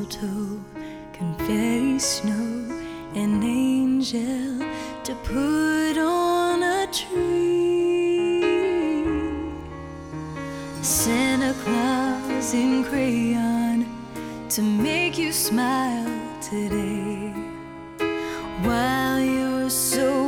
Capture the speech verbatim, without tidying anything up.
mistletoe, confetti snow, an angel to put on a tree, Santa Claus in crayon to make you smile today, while you're so